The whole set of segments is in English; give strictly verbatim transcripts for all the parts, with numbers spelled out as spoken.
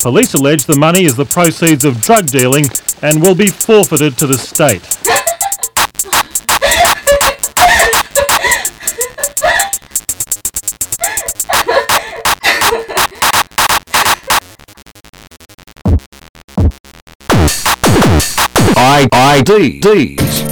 Police allege the money is the proceeds of drug dealing and will be forfeited to the state. I I D Ds.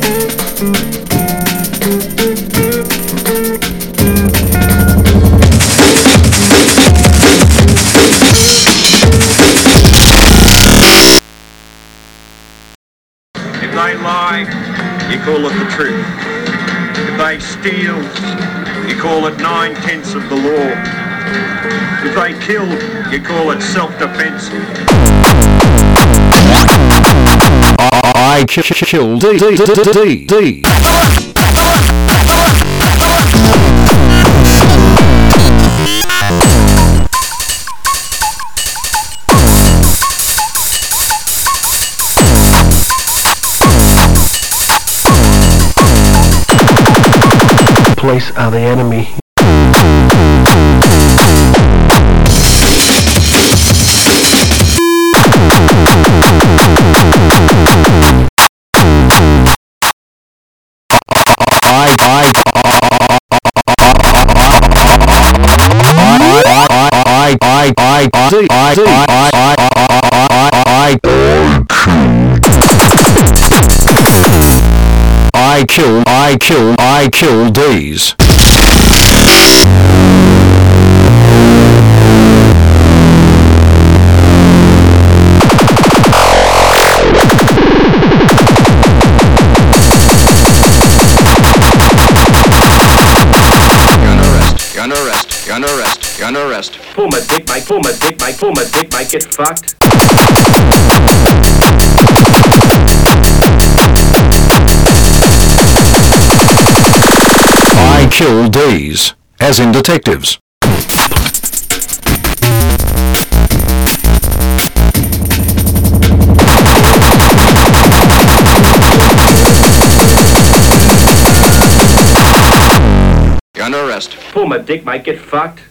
If they lie, you call it the truth. If they steal, you call it nine-tenths of the law. If they kill, you call it self-defense. I kill D D D D D. Police are the enemy. I I I I I I I kill I kill I kill D's. Gonna arrest, gonna arrest, gonna arrest. Pull my dick, Mike, pull my dick, Mike, pull my dick, Mike, get fucked. I kill D's, as in detectives. Gonna arrest. Pull my dick, Mike, get fucked.